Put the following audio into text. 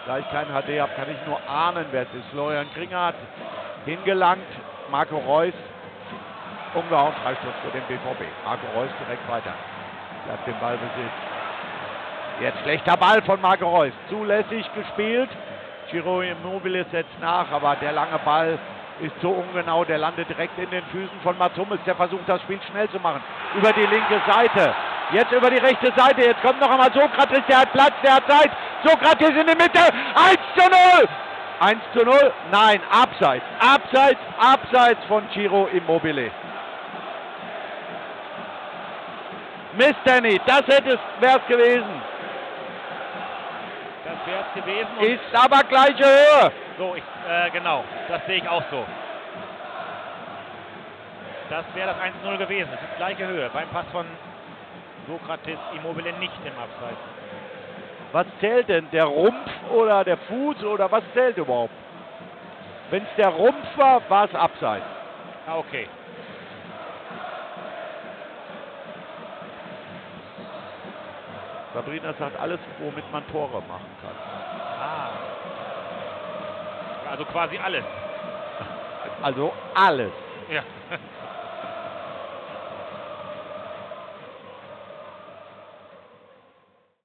Da ich kein HD habe, kann ich nur ahnen, wer es ist. Florian Kringer hat hingelangt. Marco Reus umgehauen. Freistoß für den BVB. Marco Reus direkt weiter. Der hat den Ballbesitz. Jetzt schlechter Ball von Marco Reus. Zulässig gespielt. Ciro Immobile setzt nach, aber der lange Ball ist so ungenau. Der landet direkt in den Füßen von Mats Hummels. Der versucht, das Spiel schnell zu machen. Über die linke Seite. Jetzt über die rechte Seite. Jetzt kommt noch einmal Sokrates. Der hat Platz, der hat Zeit. Sokrates in die Mitte. 1:0. 1:0. Nein, abseits. Abseits von Ciro Immobile. Mist, Danny, das wäre es gewesen. Das wäre es gewesen. Ist aber gleiche Höhe. So, genau, das sehe ich auch so. Das wäre das 1:0 gewesen. Das ist gleiche Höhe. Beim Pass von Sokrates Immobile nicht im Abseits. Was zählt denn? Der Rumpf oder der Fuß oder was zählt überhaupt? Wenn es der Rumpf war, war es Abseits. Ah, okay. Sabrina sagt alles, womit man Tore machen kann. Ah. Also quasi alles. Also alles. Ja.